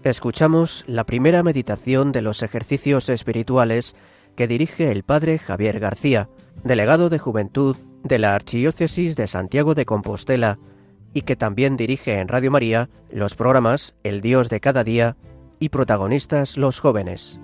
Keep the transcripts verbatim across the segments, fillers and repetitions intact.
Escuchamos la primera meditación de los ejercicios espirituales que dirige el Padre Javier García, delegado de Juventud de la Archidiócesis de Santiago de Compostela, y que también dirige en Radio María los programas El Dios de cada día y Protagonistas los jóvenes.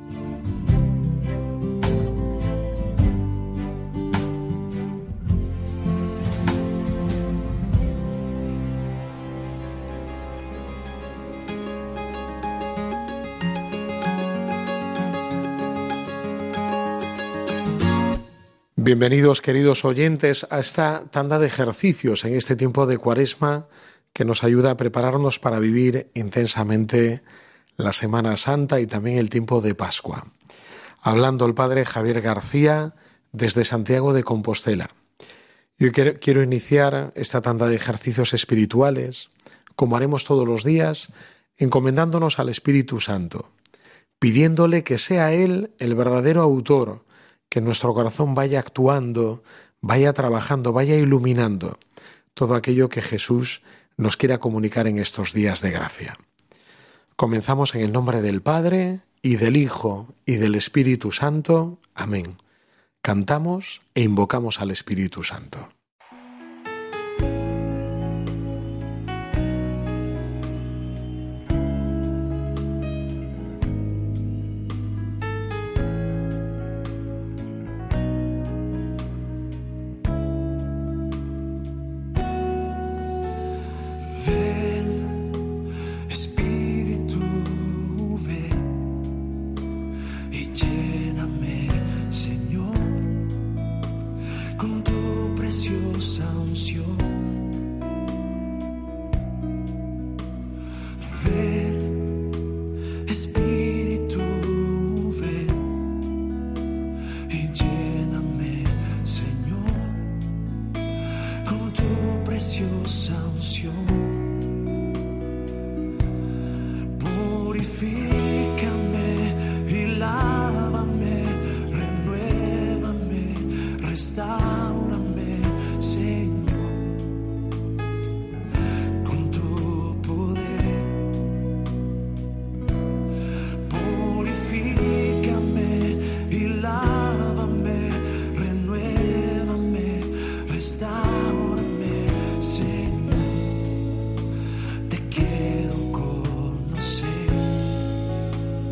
Bienvenidos, queridos oyentes, a esta tanda de ejercicios en este tiempo de Cuaresma que nos ayuda a prepararnos para vivir intensamente la Semana Santa y también el tiempo de Pascua. Hablando el Padre Javier García desde Santiago de Compostela. Yo quiero, quiero iniciar esta tanda de ejercicios espirituales, como haremos todos los días, encomendándonos al Espíritu Santo, pidiéndole que sea Él el verdadero autor, que nuestro corazón vaya actuando, vaya trabajando, vaya iluminando todo aquello que Jesús nos quiera comunicar en estos días de gracia. Comenzamos en el nombre del Padre, y del Hijo, y del Espíritu Santo. Amén. Cantamos e invocamos al Espíritu Santo.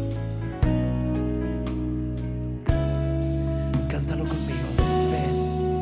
Cántalo conmigo, ven.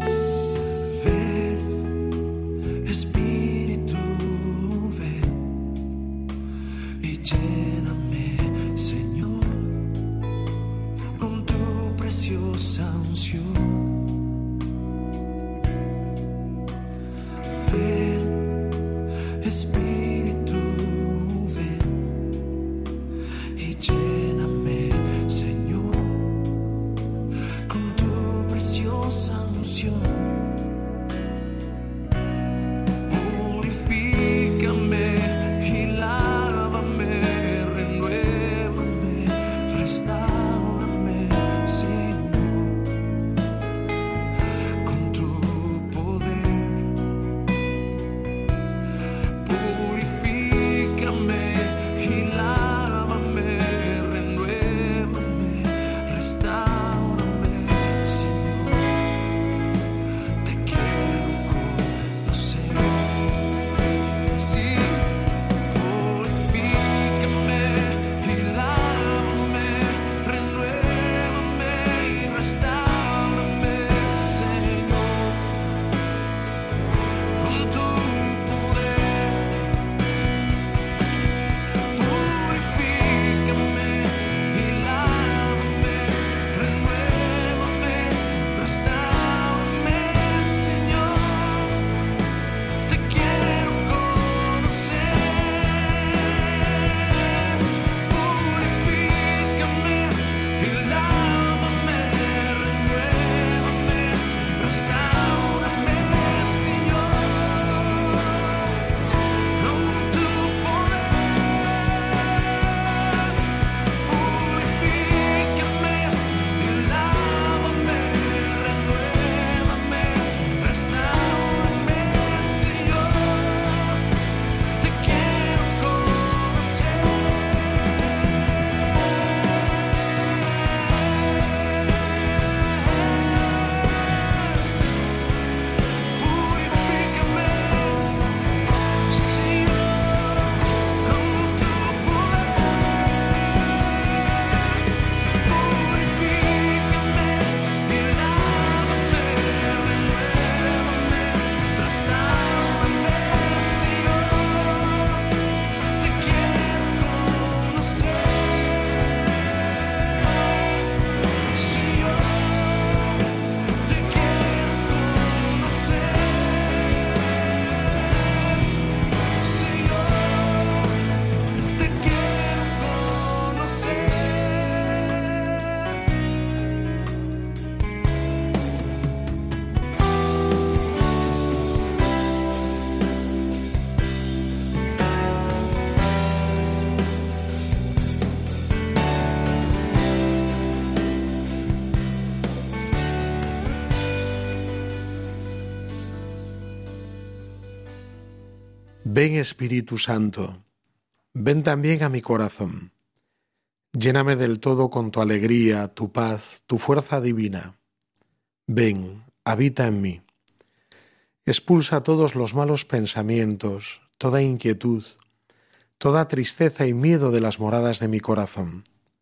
Ven Espíritu Santo, ven también a mi corazón. Lléname del todo con tu alegría, tu paz, tu fuerza divina. Ven, habita en mí. Expulsa todos los malos pensamientos, toda inquietud, toda tristeza y miedo de las moradas de mi corazón.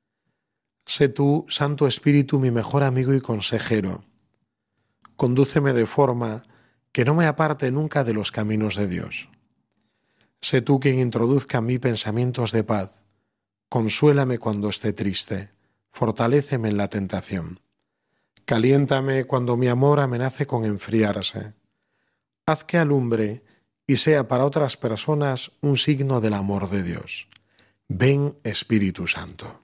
Sé tú, Santo Espíritu, mi mejor amigo y consejero. Condúceme de forma que no me aparte nunca de los caminos de Dios. Sé tú quien introduzca en mí pensamientos de paz. Consuélame cuando esté triste, fortaléceme en la tentación. Caliéntame cuando mi amor amenace con enfriarse. Haz que alumbre y sea para otras personas un signo del amor de Dios. Ven, Espíritu Santo.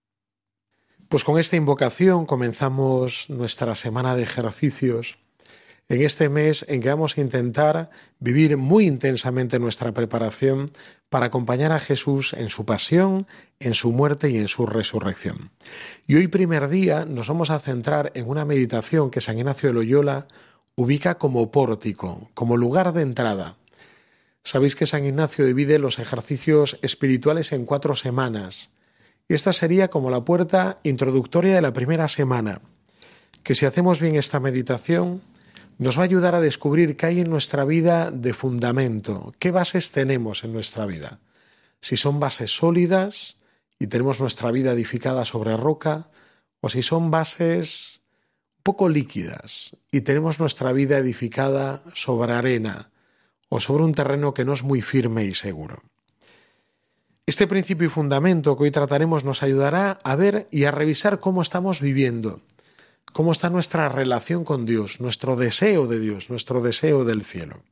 Pues con esta invocación comenzamos nuestra semana de ejercicios en este mes en que vamos a intentar vivir muy intensamente nuestra preparación para acompañar a Jesús en su pasión, en su muerte y en su resurrección. Y hoy, primer día, nos vamos a centrar en una meditación que San Ignacio de Loyola ubica como pórtico, como lugar de entrada. Sabéis que San Ignacio divide los ejercicios espirituales en cuatro semanas. Y esta sería como la puerta introductoria de la primera semana, que si hacemos bien esta meditación nos va a ayudar a descubrir qué hay en nuestra vida de fundamento, qué bases tenemos en nuestra vida. Si son bases sólidas y tenemos nuestra vida edificada sobre roca, o si son bases poco líquidas y tenemos nuestra vida edificada sobre arena o sobre un terreno que no es muy firme y seguro. Este principio y fundamento que hoy trataremos nos ayudará a ver y a revisar cómo estamos viviendo, cómo está nuestra relación con Dios, nuestro deseo de Dios, nuestro deseo del cielo.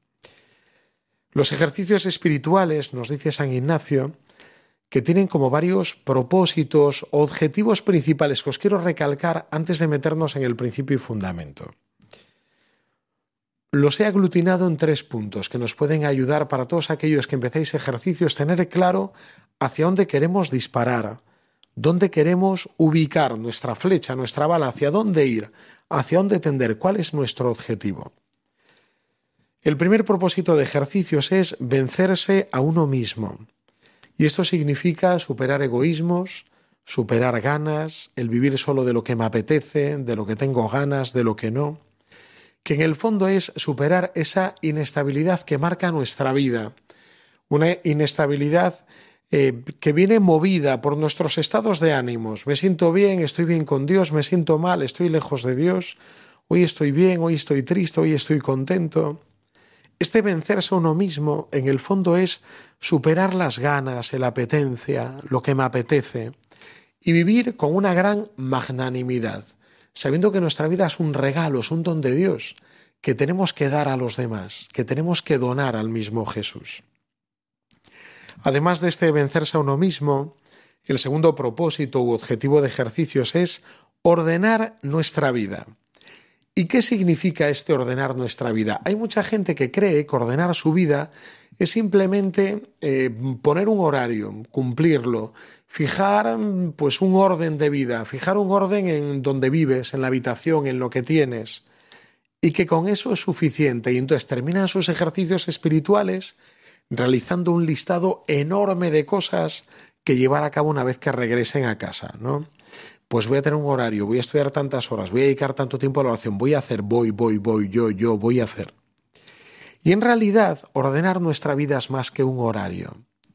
Los ejercicios espirituales, nos dice San Ignacio, que tienen como varios propósitos o objetivos principales que os quiero recalcar antes de meternos en el principio y fundamento. Los he aglutinado en tres puntos que nos pueden ayudar para todos aquellos que empecéis ejercicios, tener claro hacia dónde queremos disparar, dónde queremos ubicar nuestra flecha, nuestra bala, hacia dónde ir, hacia dónde tender, cuál es nuestro objetivo. El primer propósito de ejercicios es vencerse a uno mismo. Y esto significa superar egoísmos, superar ganas, el vivir solo de lo que me apetece, de lo que tengo ganas, de lo que no. Que en el fondo es superar esa inestabilidad que marca nuestra vida. Una inestabilidad eh, que viene movida por nuestros estados de ánimos. Me siento bien, estoy bien con Dios, me siento mal, estoy lejos de Dios. Hoy estoy bien, hoy estoy triste, hoy estoy contento. Este vencerse a uno mismo, en el fondo, es superar las ganas, la apetencia, lo que me apetece, y vivir con una gran magnanimidad, sabiendo que nuestra vida es un regalo, es un don de Dios, que tenemos que dar a los demás, que tenemos que donar al mismo Jesús. Además de este vencerse a uno mismo, el segundo propósito u objetivo de ejercicios es ordenar nuestra vida. ¿Y qué significa este ordenar nuestra vida? Hay mucha gente que cree que ordenar su vida es simplemente eh, poner un horario, cumplirlo, fijar pues un orden de vida, fijar un orden en donde vives, en la habitación, en lo que tienes, y que con eso es suficiente. Y entonces terminan sus ejercicios espirituales realizando un listado enorme de cosas que llevar a cabo una vez que regresen a casa, ¿no? Pues voy a tener un horario, voy a estudiar tantas horas, voy a dedicar tanto tiempo a la oración, voy a hacer, voy, voy, voy, yo, yo, voy a hacer. Y en realidad, ordenar nuestra vida es más que un horario.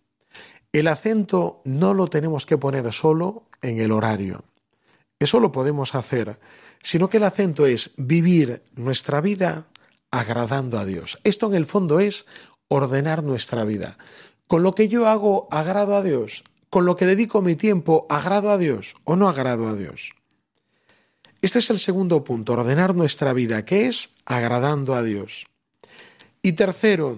El acento no lo tenemos que poner solo en el horario. Eso lo podemos hacer, sino que el acento es vivir nuestra vida agradando a Dios. Esto en el fondo es ordenar nuestra vida. Con lo que yo hago, agrado a Dios. Con lo que dedico mi tiempo, ¿agrado a Dios o no agrado a Dios? Este es el segundo punto, ordenar nuestra vida, que es agradando a Dios. Y tercero,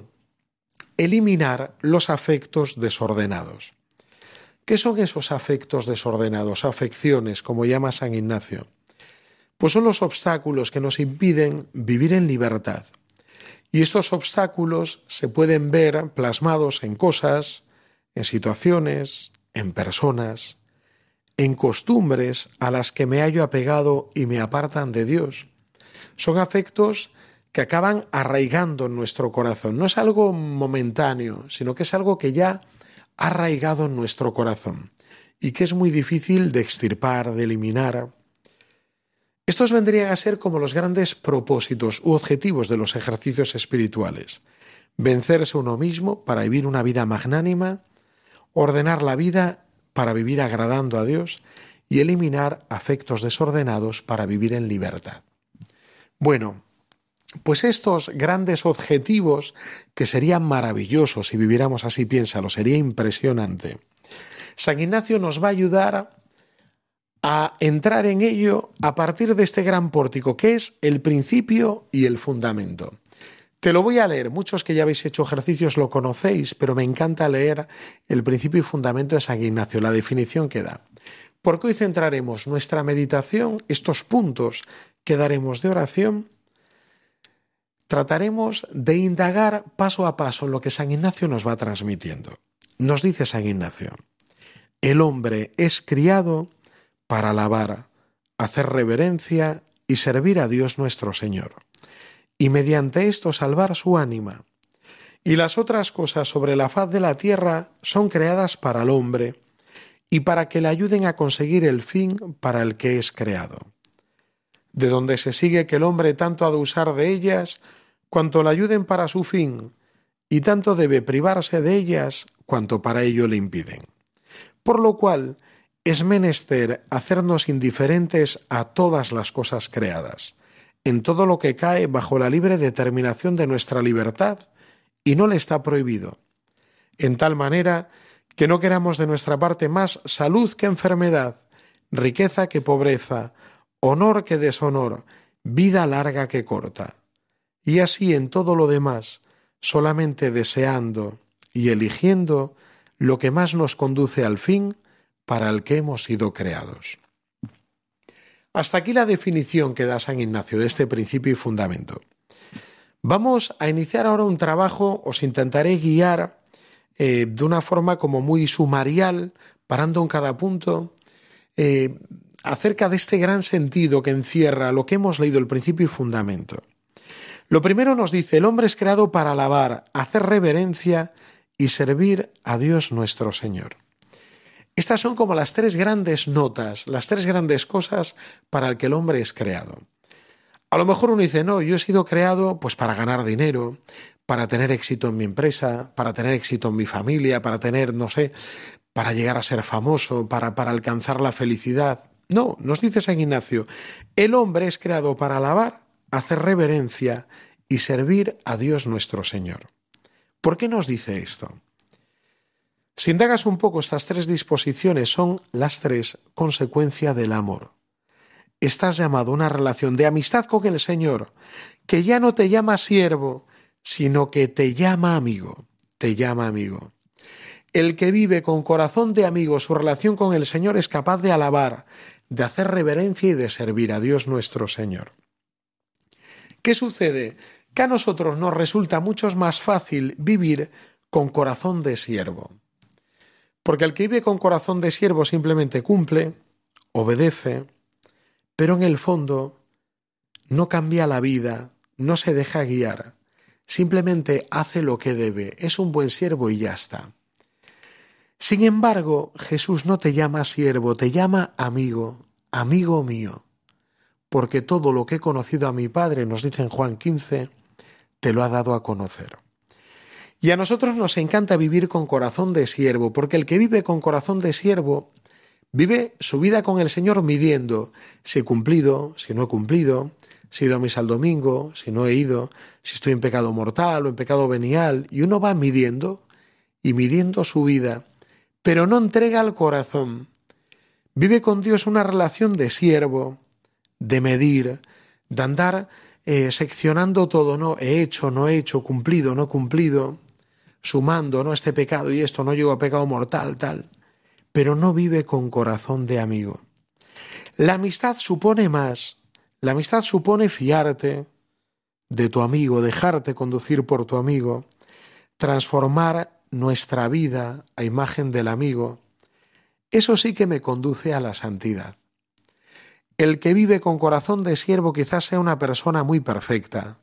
eliminar los afectos desordenados. ¿Qué son esos afectos desordenados, afecciones, como llama San Ignacio? Pues son los obstáculos que nos impiden vivir en libertad. Y estos obstáculos se pueden ver plasmados en cosas, en situaciones, en personas, en costumbres a las que me hallo apegado y me apartan de Dios. Son afectos que acaban arraigando en nuestro corazón. No es algo momentáneo, sino que es algo que ya ha arraigado en nuestro corazón y que es muy difícil de extirpar, de eliminar. Estos vendrían a ser como los grandes propósitos u objetivos de los ejercicios espirituales. Vencerse uno mismo para vivir una vida magnánima, ordenar la vida para vivir agradando a Dios y eliminar afectos desordenados para vivir en libertad. Bueno, pues estos grandes objetivos, que serían maravillosos si viviéramos así, piénsalo, sería impresionante. San Ignacio nos va a ayudar a entrar en ello a partir de este gran pórtico, que es el principio y el fundamento. Te lo voy a leer, muchos que ya habéis hecho ejercicios lo conocéis, pero me encanta leer el principio y fundamento de San Ignacio, la definición que da. Porque hoy centraremos nuestra meditación, estos puntos que daremos de oración, trataremos de indagar paso a paso en lo que San Ignacio nos va transmitiendo. Nos dice San Ignacio: el hombre es criado para alabar, hacer reverencia y servir a Dios nuestro Señor, y mediante esto salvar su ánima. Y las otras cosas sobre la faz de la tierra son creadas para el hombre, y para que le ayuden a conseguir el fin para el que es creado. De donde se sigue que el hombre tanto ha de usar de ellas, cuanto le ayuden para su fin, y tanto debe privarse de ellas, cuanto para ello le impiden. Por lo cual, es menester hacernos indiferentes a todas las cosas creadas, en todo lo que cae bajo la libre determinación de nuestra libertad, y no le está prohibido, en tal manera que no queramos de nuestra parte más salud que enfermedad, riqueza que pobreza, honor que deshonor, vida larga que corta. Y así en todo lo demás, solamente deseando y eligiendo lo que más nos conduce al fin para el que hemos sido creados. Hasta aquí la definición que da San Ignacio de este principio y fundamento. Vamos a iniciar ahora un trabajo, os intentaré guiar eh, de una forma como muy sumarial, parando en cada punto, eh, acerca de este gran sentido que encierra lo que hemos leído, el principio y fundamento. Lo primero nos dice: el hombre es creado para alabar, hacer reverencia y servir a Dios nuestro Señor. Estas son como las tres grandes notas, las tres grandes cosas para el que el hombre es creado. A lo mejor uno dice: no, yo he sido creado pues para ganar dinero, para tener éxito en mi empresa, para tener éxito en mi familia, para tener, no sé, para llegar a ser famoso, para, para alcanzar la felicidad. No, nos dice San Ignacio, el hombre es creado para alabar, hacer reverencia y servir a Dios nuestro Señor. ¿Por qué nos dice esto? Si indagas un poco, estas tres disposiciones son las tres consecuencias del amor. Estás llamado a una relación de amistad con el Señor, que ya no te llama siervo, sino que te llama amigo, te llama amigo. El que vive con corazón de amigo su relación con el Señor es capaz de alabar, de hacer reverencia y de servir a Dios nuestro Señor. ¿Qué sucede? Que a nosotros nos resulta mucho más fácil vivir con corazón de siervo. Porque el que vive con corazón de siervo simplemente cumple, obedece, pero en el fondo no cambia la vida, no se deja guiar, simplemente hace lo que debe, es un buen siervo y ya está. Sin embargo, Jesús no te llama siervo, te llama amigo, amigo mío, porque todo lo que he conocido a mi Padre, nos dice en Juan quince, te lo ha dado a conocer. Y a nosotros nos encanta vivir con corazón de siervo, porque el que vive con corazón de siervo vive su vida con el Señor midiendo si he cumplido, si no he cumplido, si he ido a misa el domingo, si no he ido, si estoy en pecado mortal o en pecado venial, y uno va midiendo y midiendo su vida, pero no entrega al corazón. Vive con Dios una relación de siervo, de medir, de andar eh, seccionando todo, ¿no? He hecho, no he hecho, cumplido, no cumplido, sumando, ¿no? Este pecado y esto, no llego a pecado mortal, tal. Pero no vive con corazón de amigo. La amistad supone más. La amistad supone fiarte de tu amigo, dejarte conducir por tu amigo, transformar nuestra vida a imagen del amigo. Eso sí que me conduce a la santidad. El que vive con corazón de siervo quizás sea una persona muy perfecta,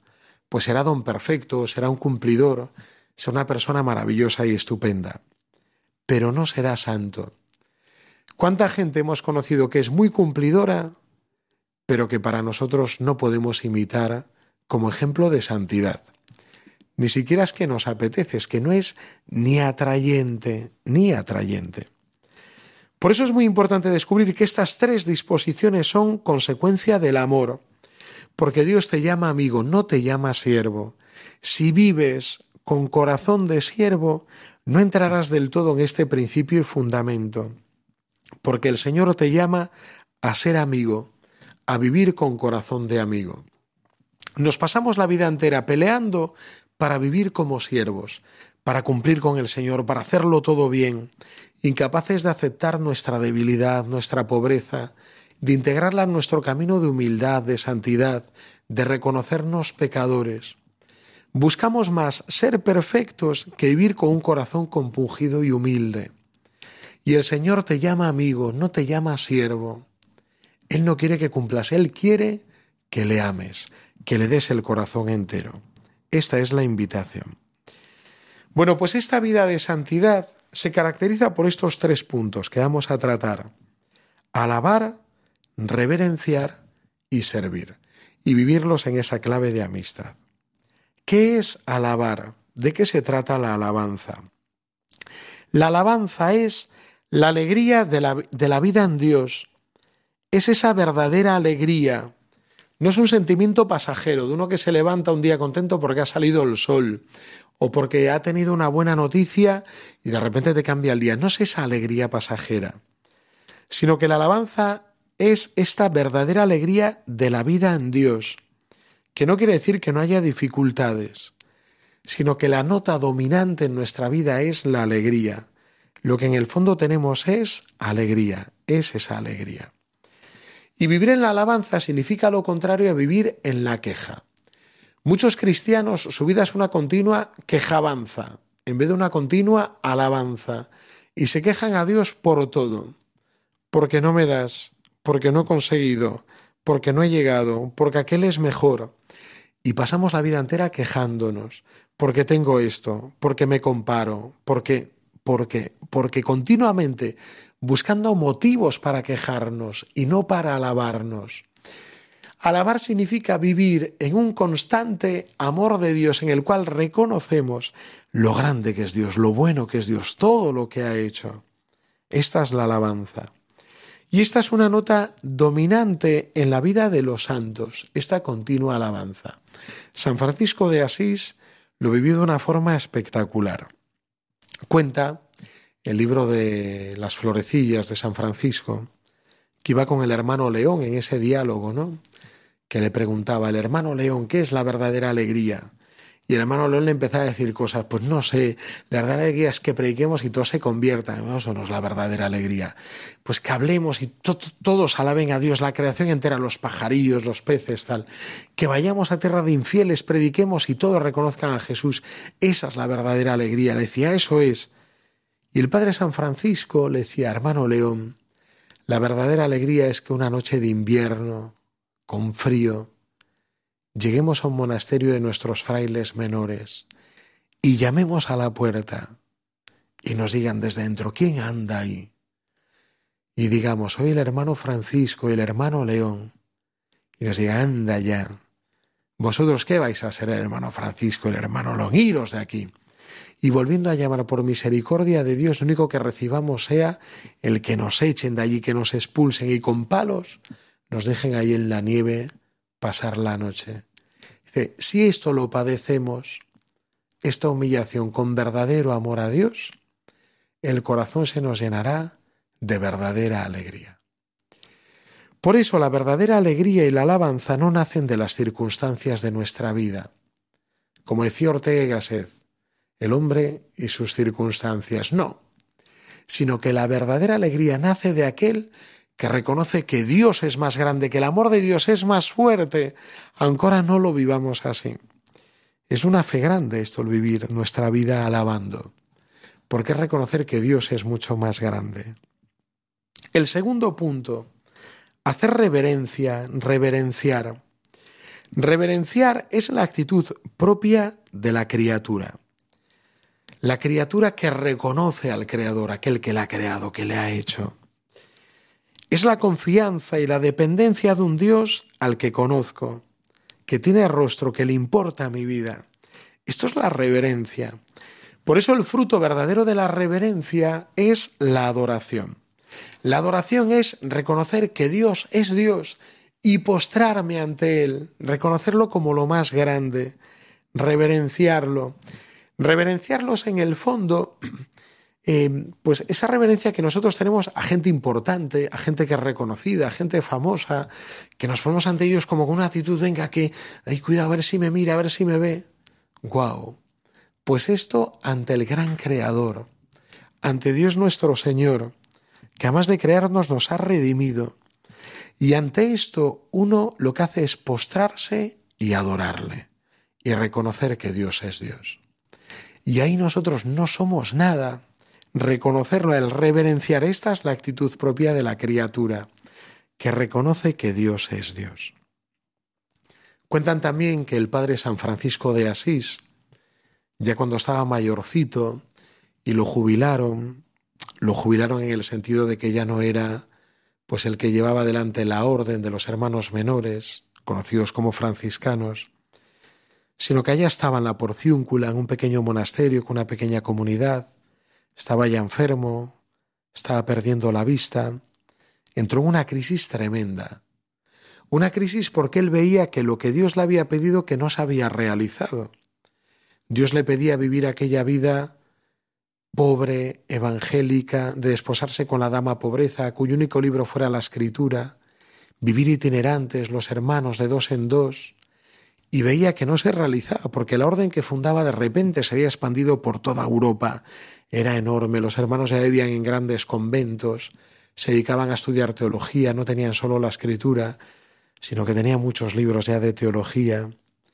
pues será don perfecto, será un cumplidor, será una persona maravillosa y estupenda, pero no será santo. ¿Cuánta gente hemos conocido que es muy cumplidora, pero que para nosotros no podemos imitar como ejemplo de santidad? Ni siquiera es que nos apetece, es que no es ni atrayente, ni atrayente. Por eso es muy importante descubrir que estas tres disposiciones son consecuencia del amor, porque Dios te llama amigo, no te llama siervo. Si vives con corazón de siervo, no entrarás del todo en este principio y fundamento, porque el Señor te llama a ser amigo, a vivir con corazón de amigo. Nos pasamos la vida entera peleando para vivir como siervos, para cumplir con el Señor, para hacerlo todo bien, incapaces de aceptar nuestra debilidad, nuestra pobreza, de integrarla en nuestro camino de humildad, de santidad, de reconocernos pecadores. Buscamos más ser perfectos que vivir con un corazón compungido y humilde. Y el Señor te llama amigo, no te llama siervo. Él no quiere que cumplas, Él quiere que le ames, que le des el corazón entero. Esta es la invitación. Bueno, pues esta vida de santidad se caracteriza por estos tres puntos que vamos a tratar: alabar, reverenciar y servir, y vivirlos en esa clave de amistad. ¿Qué es alabar? ¿De qué se trata la alabanza? La alabanza es la alegría de la, de la vida en Dios. Es esa verdadera alegría. No es un sentimiento pasajero de uno que se levanta un día contento porque ha salido el sol o porque ha tenido una buena noticia y de repente te cambia el día. No es esa alegría pasajera, sino que la alabanza es esta verdadera alegría de la vida en Dios, que no quiere decir que no haya dificultades, sino que la nota dominante en nuestra vida es la alegría. Lo que en el fondo tenemos es alegría, es esa alegría. Y vivir en la alabanza significa lo contrario a vivir en la queja. Muchos cristianos, su vida es una continua quejabanza, en vez de una continua alabanza, y se quejan a Dios por todo. Porque no me das, porque no he conseguido, porque no he llegado, porque aquel es mejor. Y pasamos la vida entera quejándonos, porque tengo esto, porque me comparo, porque, porque, porque continuamente buscando motivos para quejarnos y no para alabarnos. Alabar significa vivir en un constante amor de Dios en el cual reconocemos lo grande que es Dios, lo bueno que es Dios, todo lo que ha hecho. Esta es la alabanza. Y esta es una nota dominante en la vida de los santos, esta continua alabanza. San Francisco de Asís lo vivió de una forma espectacular. Cuenta el libro de las florecillas de San Francisco, que iba con el hermano León en ese diálogo, ¿no? Que le preguntaba, el hermano León, ¿qué es la verdadera alegría? Y el hermano León le empezaba a decir cosas, pues no sé, la verdadera alegría es que prediquemos y todo se convierta. No, eso no es la verdadera alegría. Pues que hablemos y to- todos alaben a Dios, la creación entera, los pajarillos, los peces, tal. Que vayamos a tierra de infieles, prediquemos y todos reconozcan a Jesús. Esa es la verdadera alegría. Le decía, eso es. Y el padre San Francisco le decía, hermano León, la verdadera alegría es que una noche de invierno, con frío, lleguemos a un monasterio de nuestros frailes menores y llamemos a la puerta y nos digan desde dentro, ¿quién anda ahí? Y digamos, soy el hermano Francisco y el hermano León. Y nos diga, anda ya. ¿Vosotros qué vais a ser, el hermano Francisco y el hermano León? Iros de aquí. Y volviendo a llamar por misericordia de Dios, lo único que recibamos sea el que nos echen de allí, que nos expulsen y con palos nos dejen ahí en la nieve pasar la noche. Dice, si esto lo padecemos, esta humillación con verdadero amor a Dios, el corazón se nos llenará de verdadera alegría. Por eso la verdadera alegría y la alabanza no nacen de las circunstancias de nuestra vida. Como decía Ortega y Gasset, el hombre y sus circunstancias, no, sino que la verdadera alegría nace de aquel que reconoce que Dios es más grande, que el amor de Dios es más fuerte, aunque ahora no lo vivamos así. Es una fe grande esto, el vivir nuestra vida alabando, porque es reconocer que Dios es mucho más grande. El segundo punto, hacer reverencia, reverenciar. Reverenciar es la actitud propia de la criatura. La criatura que reconoce al Creador, aquel que la ha creado, que le ha hecho. Es la confianza y la dependencia de un Dios al que conozco, que tiene rostro, que le importa mi vida. Esto es la reverencia. Por eso el fruto verdadero de la reverencia es la adoración. La adoración es reconocer que Dios es Dios y postrarme ante Él, reconocerlo como lo más grande, reverenciarlo. Reverenciarlos en el fondo, eh, pues esa reverencia que nosotros tenemos a gente importante, a gente que es reconocida, a gente famosa, que nos ponemos ante ellos como con una actitud, venga, que, ay, cuidado, a ver si me mira, a ver si me ve. ¡Guau! Pues esto ante el gran Creador, ante Dios nuestro Señor, que además de crearnos nos ha redimido. Y ante esto uno lo que hace es postrarse y adorarle y reconocer que Dios es Dios. Y ahí nosotros no somos nada. Reconocerlo, el reverenciar, esta es la actitud propia de la criatura, que reconoce que Dios es Dios. Cuentan también que el padre San Francisco de Asís, ya cuando estaba mayorcito y lo jubilaron, lo jubilaron en el sentido de que ya no era pues el que llevaba adelante la orden de los hermanos menores, conocidos como franciscanos, sino que allá estaba en la Porciúncula, en un pequeño monasterio con una pequeña comunidad, estaba ya enfermo, estaba perdiendo la vista, entró en una crisis tremenda, una crisis porque él veía que lo que Dios le había pedido que no se había realizado. Dios le pedía vivir aquella vida pobre, evangélica, de desposarse con la dama pobreza, cuyo único libro fuera la Escritura, vivir itinerantes, los hermanos de dos en dos, y veía que no se realizaba, porque la orden que fundaba de repente se había expandido por toda Europa, era enorme, los hermanos ya vivían en grandes conventos, se dedicaban a estudiar teología, no tenían solo la Escritura, sino que tenían muchos libros ya de teología,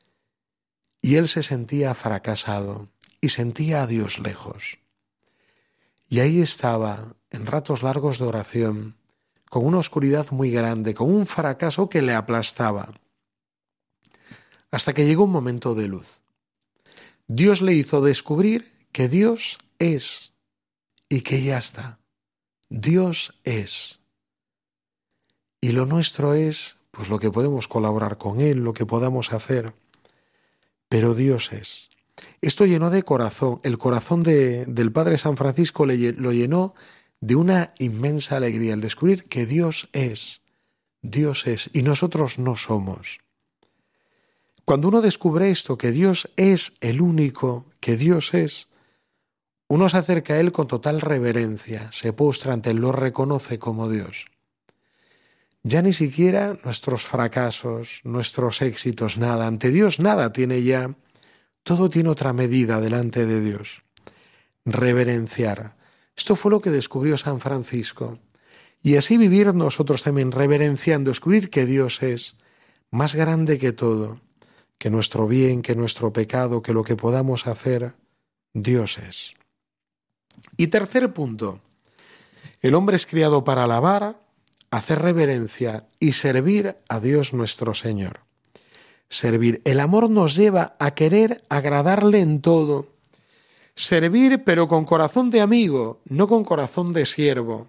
y él se sentía fracasado, y sentía a Dios lejos. Y ahí estaba, en ratos largos de oración, con una oscuridad muy grande, con un fracaso que le aplastaba. Hasta que llegó un momento de luz. Dios le hizo descubrir que Dios es y que ya está. Dios es. Y lo nuestro es, pues lo que podemos colaborar con Él, lo que podamos hacer. Pero Dios es. Esto llenó de corazón, el corazón de, del Padre San Francisco le, lo llenó de una inmensa alegría, el descubrir que Dios es, Dios es, y nosotros no somos. Cuando uno descubre esto, que Dios es el único, que Dios es, uno se acerca a Él con total reverencia, se postra ante Él, lo reconoce como Dios. Ya ni siquiera nuestros fracasos, nuestros éxitos, nada, ante Dios nada tiene ya. Todo tiene otra medida delante de Dios. Reverenciar. Esto fue lo que descubrió San Francisco. Y así vivir nosotros también reverenciando, descubrir que Dios es más grande que todo, que nuestro bien, que nuestro pecado, que lo que podamos hacer, Dios es. Y tercer punto, el hombre es criado para alabar, hacer reverencia y servir a Dios nuestro Señor. Servir. El amor nos lleva a querer agradarle en todo. Servir, pero con corazón de amigo, no con corazón de siervo.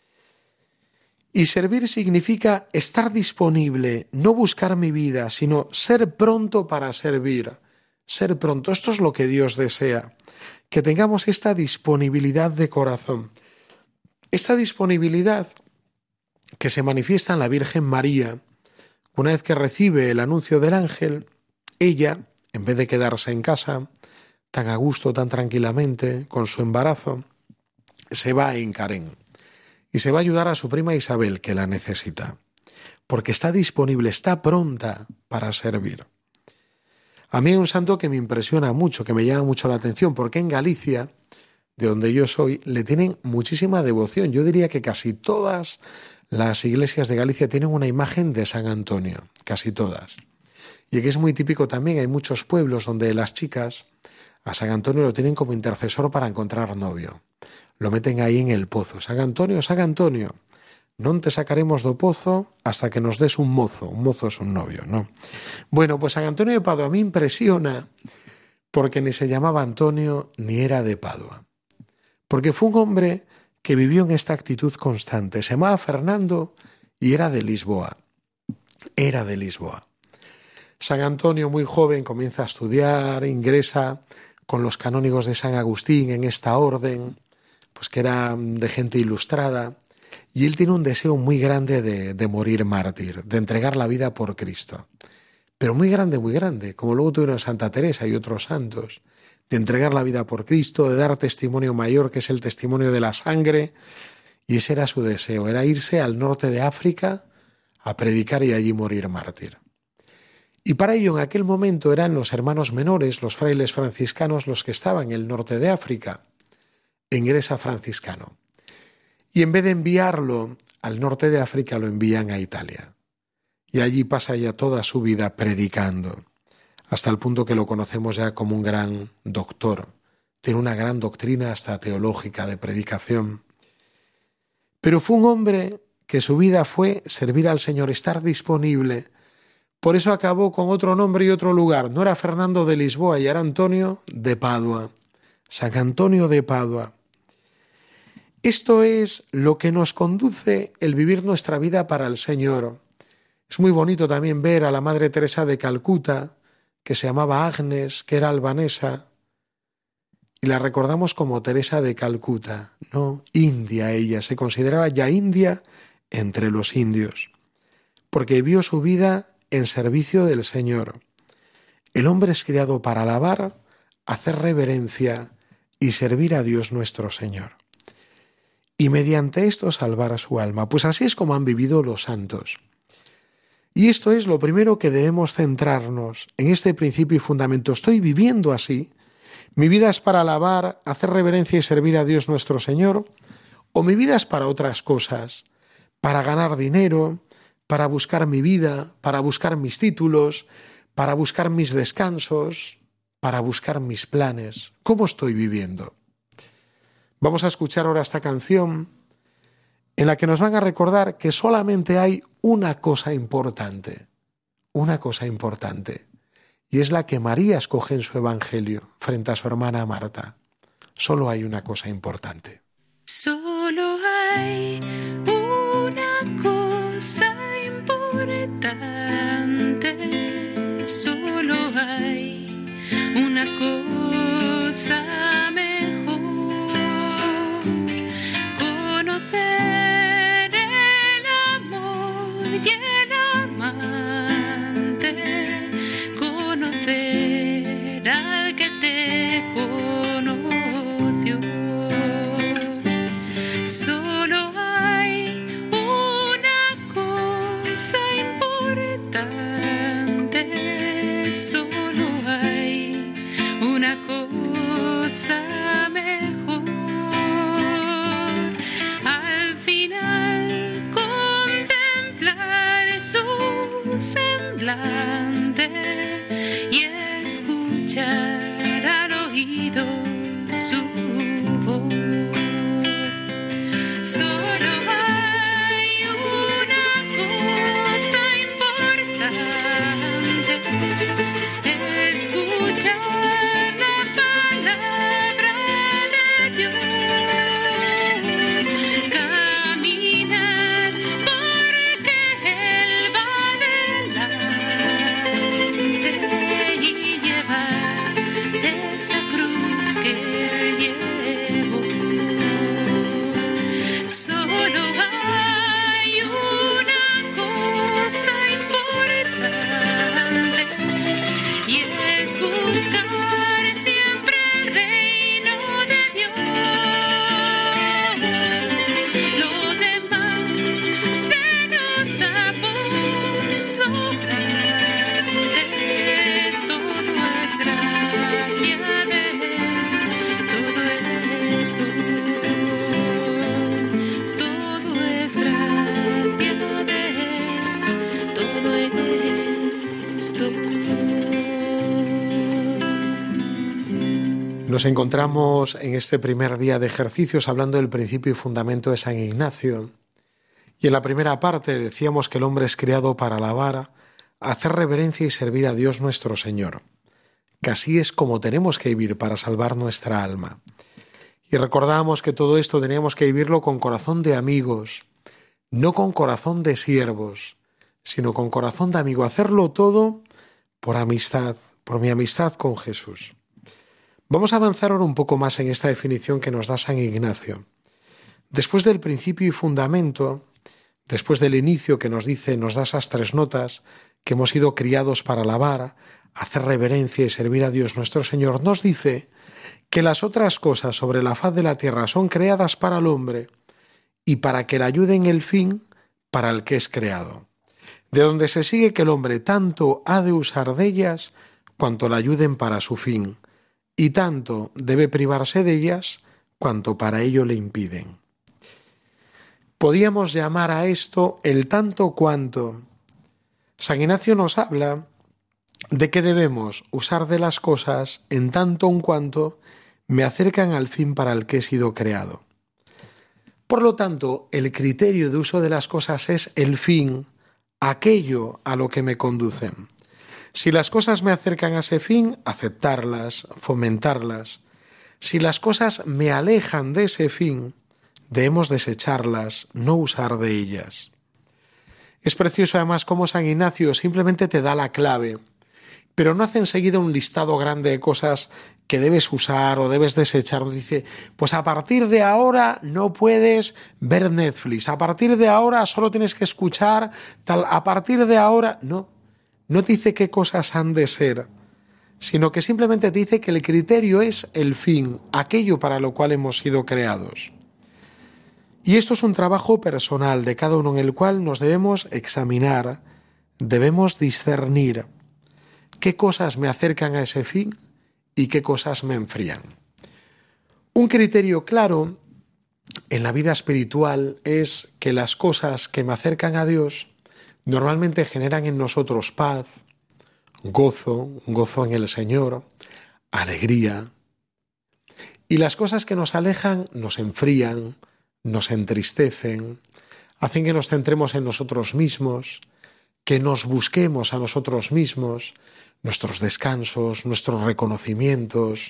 Y servir significa estar disponible, no buscar mi vida, sino ser pronto para servir. Ser pronto. Esto es lo que Dios desea. Que tengamos esta disponibilidad de corazón. Esta disponibilidad que se manifiesta en la Virgen María. Una vez que recibe el anuncio del ángel, ella, en vez de quedarse en casa, tan a gusto, tan tranquilamente, con su embarazo, se va a Encarén y se va a ayudar a su prima Isabel, que la necesita, porque está disponible, está pronta para servir. A mí hay un santo que me impresiona mucho, que me llama mucho la atención, porque en Galicia, de donde yo soy, le tienen muchísima devoción. Yo diría que casi todas las iglesias de Galicia tienen una imagen de San Antonio, casi todas. Y que es muy típico también, hay muchos pueblos donde las chicas a San Antonio lo tienen como intercesor para encontrar novio. Lo meten ahí en el pozo. San Antonio, San Antonio, Non te sacaremos do pozo hasta que nos des un mozo. Un mozo es un novio, ¿no? Bueno, pues San Antonio de Padua me impresiona porque ni se llamaba Antonio ni era de Padua. Porque fue un hombre que vivió en esta actitud constante. Se llamaba Fernando y era de Lisboa. Era de Lisboa. San Antonio, muy joven, comienza a estudiar, ingresa con los canónigos de San Agustín en esta orden, pues que era de gente ilustrada, y él tiene un deseo muy grande de, de morir mártir, de entregar la vida por Cristo. Pero muy grande, muy grande, como luego tuvieron Santa Teresa y otros santos, de entregar la vida por Cristo, de dar testimonio mayor, que es el testimonio de la sangre, y ese era su deseo, era irse al norte de África a predicar y allí morir mártir. Y para ello en aquel momento eran los hermanos menores, los frailes franciscanos, los que estaban en el norte de África, en Gresa franciscano. Y en vez de enviarlo al norte de África, lo envían a Italia. Y allí pasa ya toda su vida predicando, hasta el punto que lo conocemos ya como un gran doctor. Tiene una gran doctrina hasta teológica de predicación. Pero fue un hombre que su vida fue servir al Señor, estar disponible. Por eso acabó con otro nombre y otro lugar. No era Fernando de Lisboa, y era Antonio de Padua. San Antonio de Padua. Esto es lo que nos conduce el vivir nuestra vida para el Señor. Es muy bonito también ver a la Madre Teresa de Calcuta, que se llamaba Agnes, que era albanesa, y la recordamos como Teresa de Calcuta, ¿no? India ella, se consideraba ya india entre los indios, porque vio su vida en servicio del Señor. El hombre es creado para alabar, hacer reverencia y servir a Dios nuestro Señor. Y mediante esto salvar a su alma. Pues así es como han vivido los santos. Y esto es lo primero que debemos centrarnos en este principio y fundamento. ¿Estoy viviendo así? ¿Mi vida es para alabar, hacer reverencia y servir a Dios nuestro Señor? ¿O mi vida es para otras cosas? Para ganar dinero, para buscar mi vida, para buscar mis títulos, para buscar mis descansos, para buscar mis planes. ¿Cómo estoy viviendo? Vamos a escuchar ahora esta canción en la que nos van a recordar que solamente hay una cosa importante, una cosa importante, y es la que María escoge en su Evangelio frente a su hermana Marta. Solo hay una cosa importante. Solo hay una cosa importante, solo hay una cosa mejor, conocer el amor y el amante, conocer al que te conoció. Solo hay una cosa importante, solo hay una cosa mejor. Al final contemplar su semblante y escuchar al oído su voz. Solo hay una cosa importante, escuchar la palabra de Dios, caminar porque Él va delante y llevar esa cruz que Él llevó. Solo hay una cosa importante y es buscar siempre el reino de Dios. Lo demás se nos da por sobrante. Todo es gracia de Él, todo es don. Todo es gracia de Él, todo es don. Nos encontramos en este primer día de ejercicios hablando del principio y fundamento de San Ignacio. Y en la primera parte decíamos que el hombre es creado para alabar, hacer reverencia y servir a Dios nuestro Señor, que así es como tenemos que vivir para salvar nuestra alma. Y recordábamos que todo esto teníamos que vivirlo con corazón de amigos, no con corazón de siervos, sino con corazón de amigo, hacerlo todo por amistad, por mi amistad con Jesús. Vamos a avanzar ahora un poco más en esta definición que nos da San Ignacio. Después del principio y fundamento, después del inicio que nos dice, nos da esas tres notas, que hemos sido criados para alabar, hacer reverencia y servir a Dios nuestro Señor, nos dice que las otras cosas sobre la faz de la tierra son creadas para el hombre y para que le ayuden el fin para el que es creado. De donde se sigue que el hombre tanto ha de usar de ellas cuanto le ayuden para su fin, y tanto debe privarse de ellas cuanto para ello le impiden. Podíamos llamar a esto el tanto cuanto. San Ignacio nos habla de que debemos usar de las cosas en tanto en cuanto me acercan al fin para el que he sido creado. Por lo tanto, el criterio de uso de las cosas es el fin, aquello a lo que me conducen. Si las cosas me acercan a ese fin, aceptarlas, fomentarlas. Si las cosas me alejan de ese fin, debemos desecharlas, no usar de ellas. Es precioso además cómo San Ignacio simplemente te da la clave, pero no hace enseguida un listado grande de cosas que debes usar o debes desechar. Nos dice, pues a partir de ahora no puedes ver Netflix, a partir de ahora solo tienes que escuchar tal, a partir de ahora... No, no te dice qué cosas han de ser, sino que simplemente te dice que el criterio es el fin, aquello para lo cual hemos sido creados. Y esto es un trabajo personal de cada uno en el cual nos debemos examinar, debemos discernir qué cosas me acercan a ese fin y qué cosas me enfrían. Un criterio claro en la vida espiritual es que las cosas que me acercan a Dios normalmente generan en nosotros paz, gozo, gozo en el Señor, alegría. Y las cosas que nos alejan nos enfrían, nos entristecen, hacen que nos centremos en nosotros mismos, que nos busquemos a nosotros mismos, nuestros descansos, nuestros reconocimientos.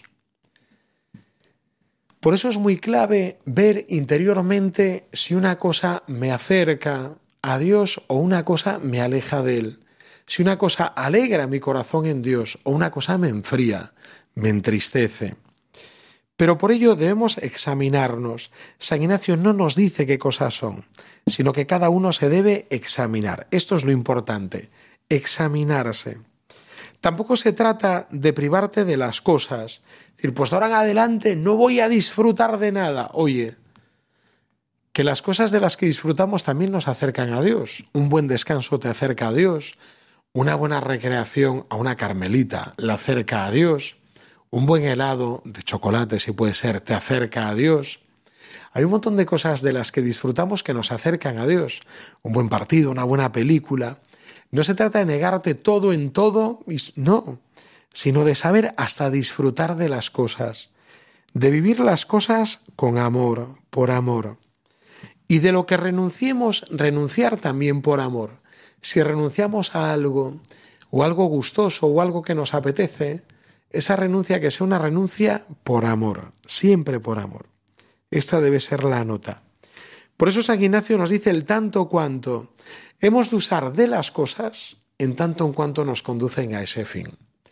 Por eso es muy clave ver interiormente si una cosa me acerca a Dios o una cosa me aleja de Él. Si una cosa alegra mi corazón en Dios o una cosa me enfría, me entristece. Pero por ello debemos examinarnos. San Ignacio no nos dice qué cosas son, sino que cada uno se debe examinar. Esto es lo importante, examinarse. Tampoco se trata de privarte de las cosas. Es decir, pues de ahora en adelante no voy a disfrutar de nada. Oye, que las cosas de las que disfrutamos también nos acercan a Dios. Un buen descanso te acerca a Dios. Una buena recreación a una Carmelita la acerca a Dios. Un buen helado de chocolate, si puede ser, te acerca a Dios. Hay un montón de cosas de las que disfrutamos que nos acercan a Dios. Un buen partido, una buena película. No se trata de negarte todo en todo, no, sino de saber hasta disfrutar de las cosas. De vivir las cosas con amor, por amor. Y de lo que renunciemos, renunciar también por amor. Si renunciamos a algo, o algo gustoso, o algo que nos apetece, esa renuncia que sea una renuncia por amor, siempre por amor. Esta debe ser la nota. Por eso San Ignacio nos dice el tanto cuanto. Hemos de usar de las cosas en tanto en cuanto nos conducen a ese fin.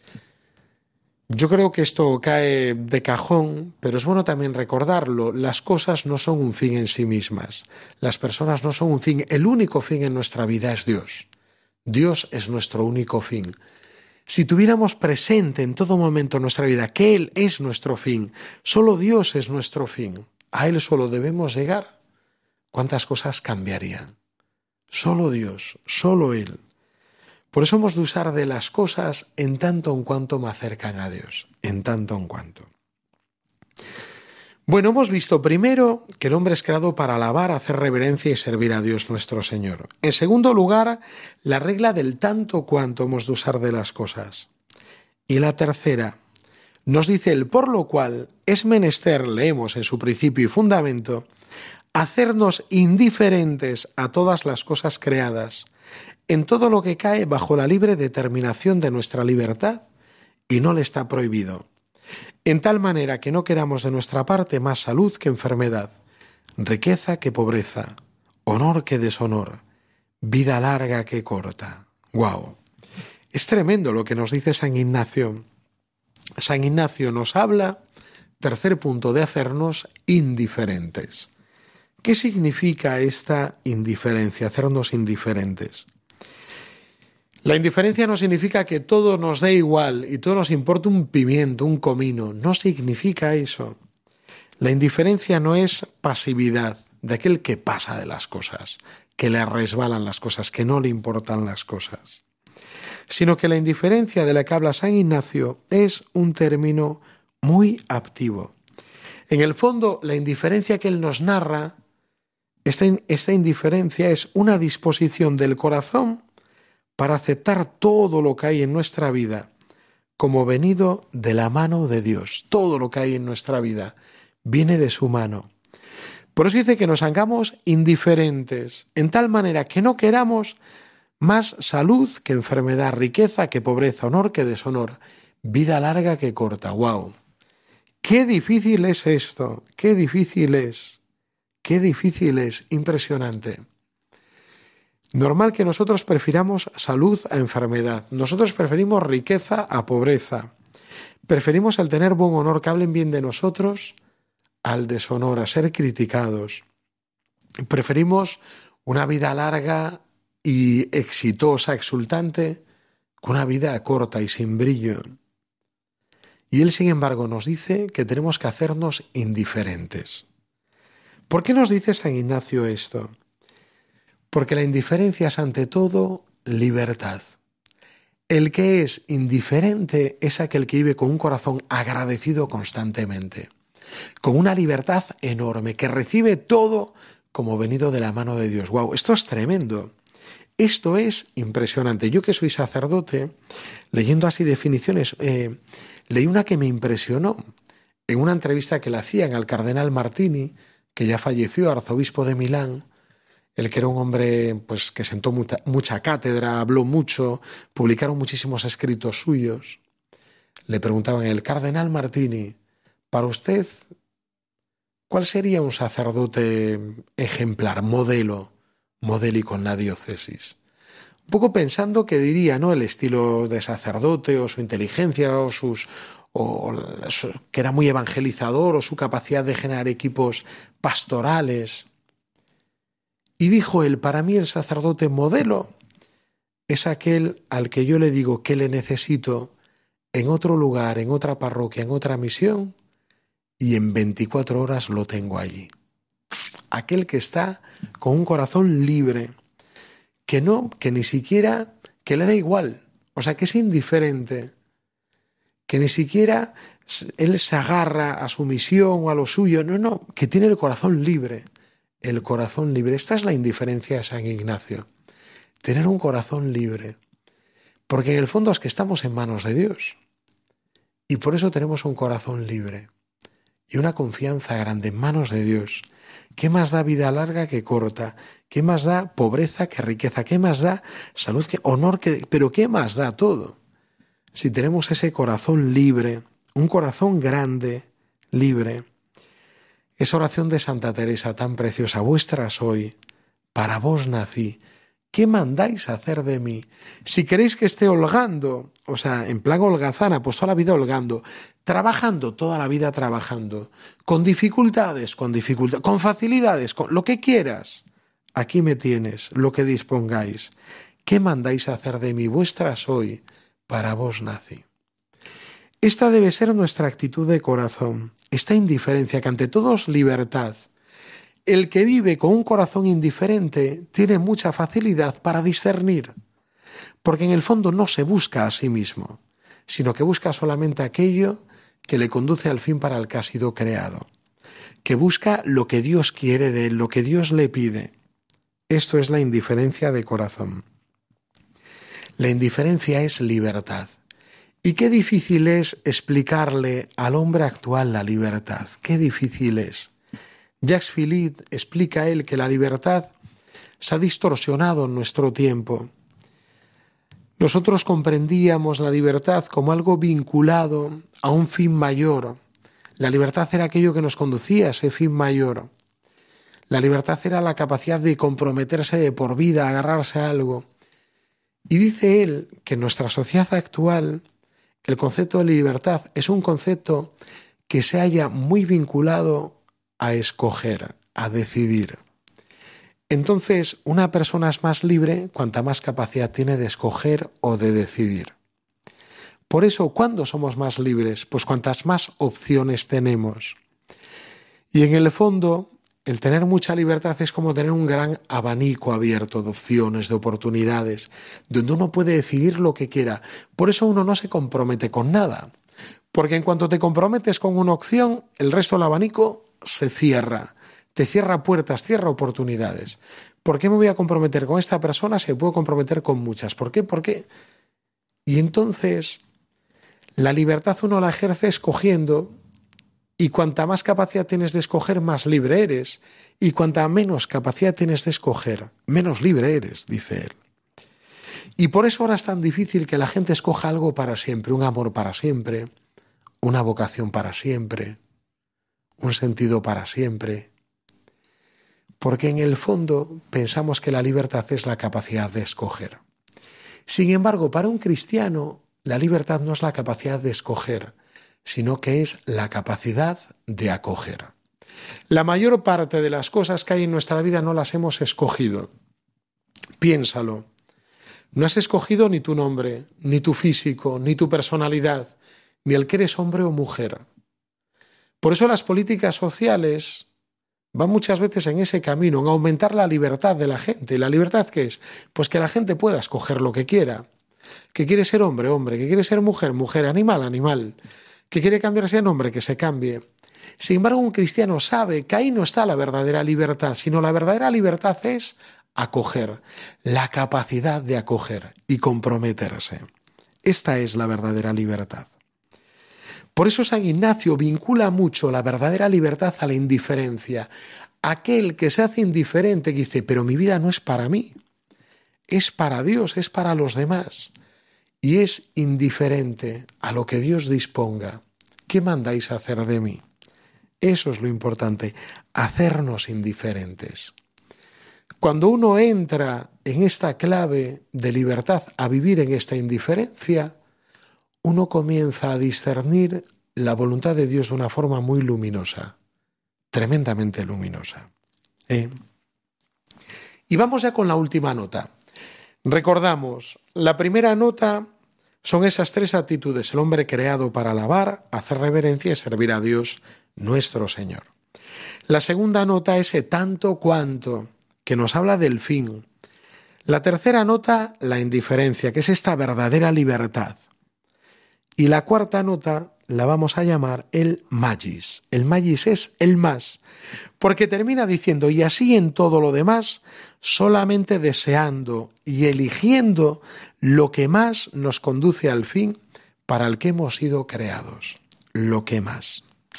Yo creo que esto cae de cajón, pero es bueno también recordarlo. Las cosas no son un fin en sí mismas. Las personas no son un fin. El único fin en nuestra vida es Dios. Dios es nuestro único fin. Si tuviéramos presente en todo momento en nuestra vida que Él es nuestro fin, solo Dios es nuestro fin, a Él solo debemos llegar, ¿cuántas cosas cambiarían? Solo Dios, solo Él. Por eso hemos de usar de las cosas en tanto en cuanto me acercan a Dios, en tanto en cuanto. Bueno, hemos visto primero que el hombre es creado para alabar, hacer reverencia y servir a Dios nuestro Señor. En segundo lugar, la regla del tanto cuanto hemos de usar de las cosas. Y la tercera, nos dice el por lo cual es menester, leemos en su principio y fundamento, hacernos indiferentes a todas las cosas creadas, en todo lo que cae bajo la libre determinación de nuestra libertad y no le está prohibido, en tal manera que no queramos de nuestra parte más salud que enfermedad, riqueza que pobreza, honor que deshonor, vida larga que corta. ¡Guau! Es tremendo lo que nos dice San Ignacio. San Ignacio nos habla, tercer punto, de hacernos indiferentes. ¿Qué significa esta indiferencia, hacernos indiferentes? La indiferencia no significa que todo nos dé igual y todo nos importa un pimiento, un comino. No significa eso. La indiferencia no es pasividad de aquel que pasa de las cosas, que le resbalan las cosas, que no le importan las cosas. Sino que la indiferencia de la que habla San Ignacio es un término muy activo. En el fondo, la indiferencia que él nos narra, esta, esta indiferencia es una disposición del corazón para aceptar todo lo que hay en nuestra vida como venido de la mano de Dios. Todo lo que hay en nuestra vida viene de su mano. Por eso dice que nos hagamos indiferentes, en tal manera que no queramos más salud que enfermedad, riqueza que pobreza, honor que deshonor, vida larga que corta. ¡Wow! ¡Qué difícil es esto! ¡Qué difícil es! ¡Qué difícil es! Impresionante. Normal que nosotros prefiramos salud a enfermedad. Nosotros preferimos riqueza a pobreza. Preferimos el tener buen honor, que hablen bien de nosotros, al deshonor, a ser criticados. Preferimos una vida larga y exitosa, exultante, con una vida corta y sin brillo. Y él, sin embargo, nos dice que tenemos que hacernos indiferentes. ¿Por qué nos dice San Ignacio esto? Porque la indiferencia es ante todo libertad. El que es indiferente es aquel que vive con un corazón agradecido constantemente, con una libertad enorme, que recibe todo como venido de la mano de Dios. ¡Wow! Esto es tremendo. Esto es impresionante. Yo, que soy sacerdote, leyendo así definiciones, eh, leí una que me impresionó en una entrevista que le hacían al cardenal Martini, que ya falleció, arzobispo de Milán, el que era un hombre pues, que sentó mucha, mucha cátedra, habló mucho, publicaron muchísimos escritos suyos. Le preguntaban: el cardenal Martini, para usted, ¿cuál sería un sacerdote ejemplar, modelo, modélico en la diócesis? Un poco pensando que diría, ¿no?, el estilo de sacerdote o su inteligencia o sus... o que era muy evangelizador, o su capacidad de generar equipos pastorales. Y dijo él: para mí el sacerdote modelo es aquel al que yo le digo que le necesito en otro lugar, en otra parroquia, en otra misión, y en veinticuatro horas lo tengo allí. Aquel que está con un corazón libre, que no, que ni siquiera, que le da igual, o sea, que es indiferente, que ni siquiera él se agarra a su misión o a lo suyo, no, no, que tiene el corazón libre, el corazón libre. Esta es la indiferencia de San Ignacio, tener un corazón libre, porque en el fondo es que estamos en manos de Dios, y por eso tenemos un corazón libre y una confianza grande en manos de Dios. ¿Qué más da vida larga que corta? ¿Qué más da pobreza que riqueza? ¿Qué más da salud que honor? Que... Pero ¿qué más da todo? Si tenemos ese corazón libre, un corazón grande, libre. Esa oración de Santa Teresa tan preciosa: vuestra soy, para vos nací, ¿qué mandáis hacer de mí? Si queréis que esté holgando, o sea, en plan holgazana, pues toda la vida holgando, trabajando, toda la vida trabajando, con dificultades, con dificultades, con facilidades, con lo que quieras, aquí me tienes, lo que dispongáis. ¿Qué mandáis hacer de mí? Vuestra soy, para vos nací. Esta debe ser nuestra actitud de corazón, esta indiferencia, que ante todo es libertad. El que vive con un corazón indiferente tiene mucha facilidad para discernir, porque en el fondo no se busca a sí mismo, sino que busca solamente aquello que le conduce al fin para el que ha sido creado, que busca lo que Dios quiere de él, lo que Dios le pide. Esto es la indiferencia de corazón. La indiferencia es libertad. Y qué difícil es explicarle al hombre actual la libertad. Qué difícil es. Jacques Philippe explica él que la libertad se ha distorsionado en nuestro tiempo. Nosotros comprendíamos la libertad como algo vinculado a un fin mayor. La libertad era aquello que nos conducía a ese fin mayor. La libertad era la capacidad de comprometerse de por vida, agarrarse a algo. Y dice él que en nuestra sociedad actual el concepto de libertad es un concepto que se halla muy vinculado a escoger, a decidir. Entonces, una persona es más libre cuanta más capacidad tiene de escoger o de decidir. Por eso, ¿cuándo somos más libres? Pues cuantas más opciones tenemos. Y en el fondo, el tener mucha libertad es como tener un gran abanico abierto de opciones, de oportunidades, donde uno puede decidir lo que quiera. Por eso uno no se compromete con nada. Porque en cuanto te comprometes con una opción, el resto del abanico se cierra. Te cierra puertas, cierra oportunidades. ¿Por qué me voy a comprometer con esta persona si me puedo comprometer con muchas? ¿Por qué? ¿Por qué? Y entonces, la libertad uno la ejerce escogiendo, y cuanta más capacidad tienes de escoger, más libre eres. Y cuanta menos capacidad tienes de escoger, menos libre eres, dice él. Y por eso ahora es tan difícil que la gente escoja algo para siempre, un amor para siempre, una vocación para siempre, un sentido para siempre. Porque en el fondo pensamos que la libertad es la capacidad de escoger. Sin embargo, para un cristiano, la libertad no es la capacidad de escoger, sino que es la capacidad de acoger. La mayor parte de las cosas que hay en nuestra vida no las hemos escogido. Piénsalo. No has escogido ni tu nombre, ni tu físico, ni tu personalidad, ni el que eres hombre o mujer. Por eso las políticas sociales van muchas veces en ese camino, en aumentar la libertad de la gente. ¿Y la libertad qué es? Pues que la gente pueda escoger lo que quiera. Que quiere ser hombre, hombre. Que quiere ser mujer, mujer. Animal, animal. Que quiere cambiarse de nombre, que se cambie. Sin embargo, un cristiano sabe que ahí no está la verdadera libertad, sino la verdadera libertad es acoger, la capacidad de acoger y comprometerse. Esta es la verdadera libertad. Por eso San Ignacio vincula mucho la verdadera libertad a la indiferencia. Aquel que se hace indiferente que dice, pero mi vida no es para mí, es para Dios, es para los demás. Y es indiferente a lo que Dios disponga. ¿Qué mandáis a hacer de mí? Eso es lo importante, hacernos indiferentes. Cuando uno entra en esta clave de libertad a vivir en esta indiferencia, uno comienza a discernir la voluntad de Dios de una forma muy luminosa, tremendamente luminosa. ¿Eh? Y vamos ya con la última nota. Recordamos, la primera nota son esas tres actitudes, el hombre creado para alabar, hacer reverencia y servir a Dios nuestro Señor. La segunda nota es tanto cuanto, que nos habla del fin. La tercera nota, la indiferencia, que es esta verdadera libertad. Y la cuarta nota la vamos a llamar el magis. El magis es el más, porque termina diciendo, y así en todo lo demás, solamente deseando y eligiendo lo que más nos conduce al fin para el que hemos sido creados. Lo que más.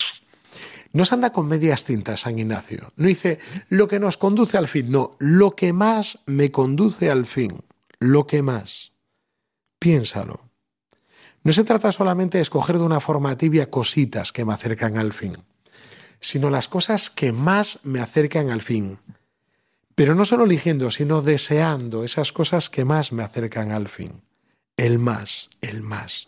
No se anda con medias tintas San Ignacio. No dice lo que nos conduce al fin, no, lo que más me conduce al fin. Lo que más. Piénsalo. No se trata solamente de escoger de una forma tibia cositas que me acercan al fin, sino las cosas que más me acercan al fin. Pero no solo eligiendo, sino deseando esas cosas que más me acercan al fin. El más, el más.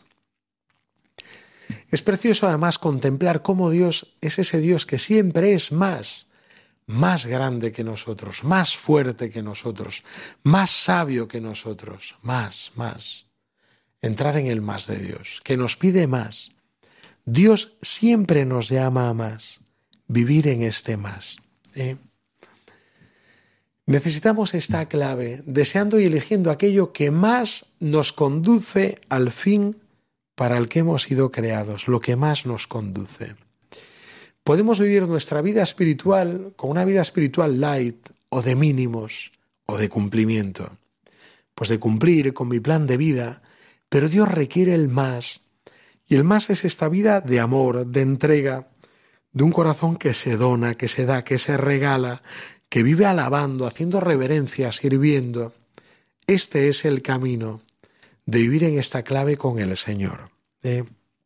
Es precioso además contemplar cómo Dios es ese Dios que siempre es más, más grande que nosotros, más fuerte que nosotros, más sabio que nosotros, más, más. Entrar en el más de Dios, que nos pide más. Dios siempre nos llama a más, vivir en este más. ¿eh? Necesitamos esta clave, deseando y eligiendo aquello que más nos conduce al fin para el que hemos sido creados, lo que más nos conduce. Podemos vivir nuestra vida espiritual con una vida espiritual light o de mínimos o de cumplimiento. Pues de cumplir con mi plan de vida, pero Dios requiere el más. Y el más es esta vida de amor, de entrega, de un corazón que se dona, que se da, que se regala, que vive alabando, haciendo reverencia, sirviendo. Este es el camino de vivir en esta clave con el Señor. ¿eh?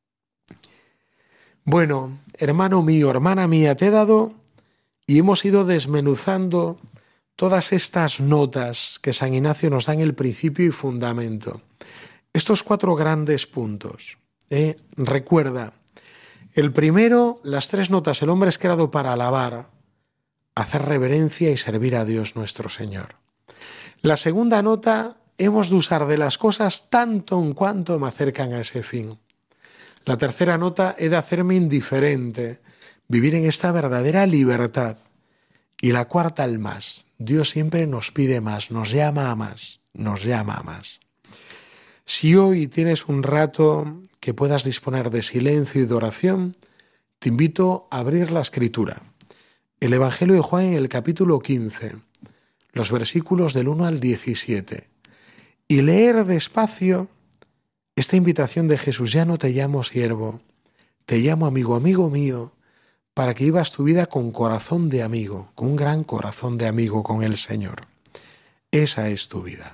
Bueno, hermano mío, hermana mía, te he dado y hemos ido desmenuzando todas estas notas que San Ignacio nos da en el principio y fundamento. Estos cuatro grandes puntos. ¿eh? Recuerda, el primero, las tres notas, el hombre es creado para alabar, hacer reverencia y servir a Dios nuestro Señor. La segunda nota, hemos de usar de las cosas tanto en cuanto me acercan a ese fin. La tercera nota, he de hacerme indiferente, vivir en esta verdadera libertad. Y la cuarta, el más. Dios siempre nos pide más, nos llama a más, nos llama a más. Si hoy tienes un rato que puedas disponer de silencio y de oración, te invito a abrir la Escritura. El Evangelio de Juan en el capítulo quince, los versículos del uno al diecisiete, y leer despacio esta invitación de Jesús: ya no te llamo siervo, te llamo amigo, amigo mío, para que vivas tu vida con corazón de amigo, con un gran corazón de amigo con el Señor. Esa es tu vida.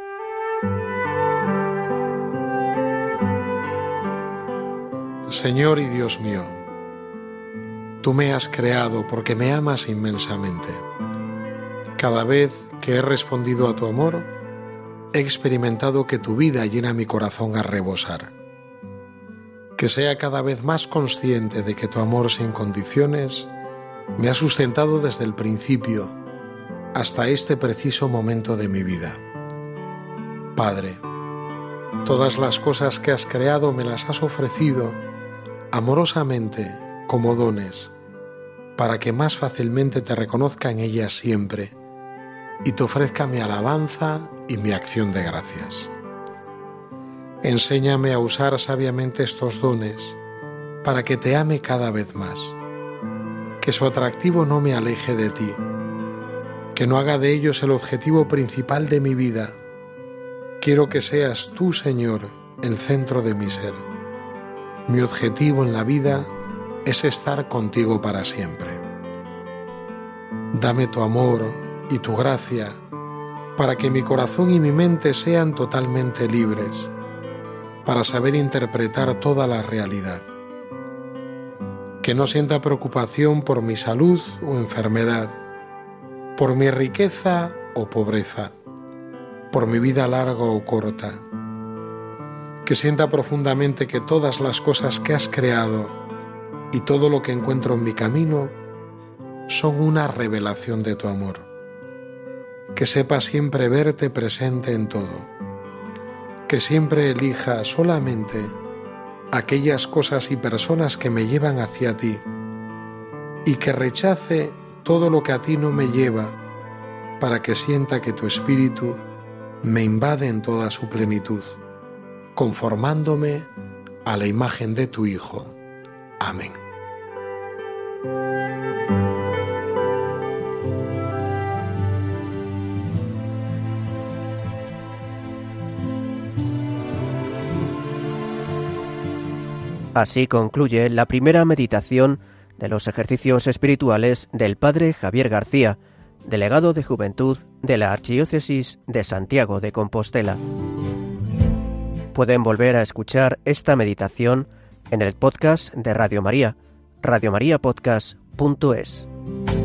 Señor y Dios mío, tú me has creado porque me amas inmensamente. Cada vez que he respondido a tu amor, he experimentado que tu vida llena mi corazón a rebosar. Que sea cada vez más consciente de que tu amor sin condiciones me ha sustentado desde el principio hasta este preciso momento de mi vida. Padre, todas las cosas que has creado me las has ofrecido amorosamente como dones, para que más fácilmente te reconozca en ellas siempre y te ofrezca mi alabanza y mi acción de gracias. Enséñame a usar sabiamente estos dones para que te ame cada vez más, que su atractivo no me aleje de ti, que no haga de ellos el objetivo principal de mi vida. Quiero que seas tú, Señor, el centro de mi ser. Mi objetivo en la vida es estar contigo para siempre. Dame tu amor y tu gracia para que mi corazón y mi mente sean totalmente libres, para saber interpretar toda la realidad. Que no sienta preocupación por mi salud o enfermedad, por mi riqueza o pobreza, por mi vida larga o corta. Que sienta profundamente que todas las cosas que has creado y todo lo que encuentro en mi camino son una revelación de tu amor. Que sepa siempre verte presente en todo. Que siempre elija solamente aquellas cosas y personas que me llevan hacia ti y que rechace todo lo que a ti no me lleva, para que sienta que tu espíritu me invade en toda su plenitud, conformándome a la imagen de tu Hijo. Amén. Así concluye la primera meditación de los ejercicios espirituales del Padre Javier García, delegado de Juventud de la Archidiócesis de Santiago de Compostela. Pueden volver a escuchar esta meditación en el podcast de Radio María, radiomaria podcast punto es.